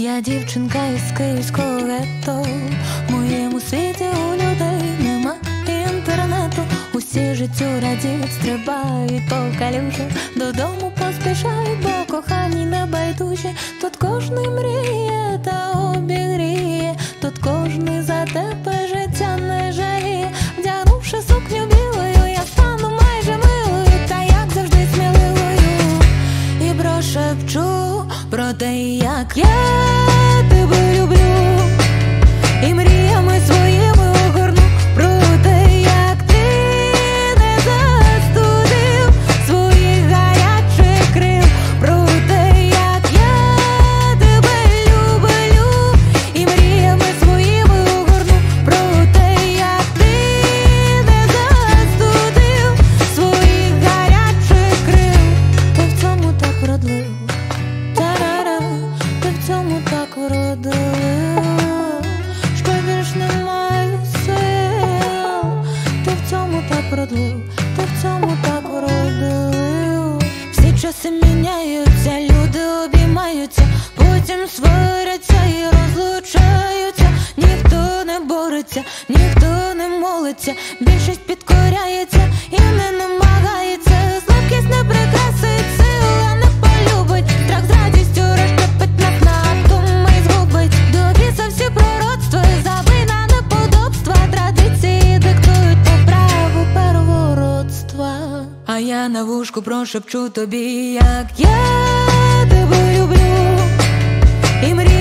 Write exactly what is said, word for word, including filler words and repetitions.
Я дівчинка із київського гетто. В моєму світі у людей нема інтернету. Усі життю радіють, стрибають по калюжах, додому поспішають, бо кохані не байдужі. Тут кожний мріє та обігріє, тут кожний за тебе життя не жаліє. Вдягнувши сукню білою, я стану майже милою, та як завжди сміливою. І прошепчу про те, як я тебе люблю, і мріями своїми огорну про те, як ти не застудив своїх гарячих крил, про те, як я тебе люблю, і мріями своїми огорну про те, як ти не застудив своїх гарячих крил. Ти в цьому так вродлив, та-ра-ра, ти в цьому так вродлив, що більш не маю сил. Ти в цьому так вродлив, ти в цьому так вродлив. Всі часи міняються, люди обіймаються, потім сваряться і розлучаються. Ніхто не бореться, ніхто не молиться, більшість підкоряється і не намагається. Слабкість не прикрасить, сила не полюбить, страх з радістю розщепить нас на атоми й згубить. До біса всі пророцтва, забина неподобства, традиції диктують по праву первородства. А я на вушку прошепчу тобі, як я тебе люблю, і мрію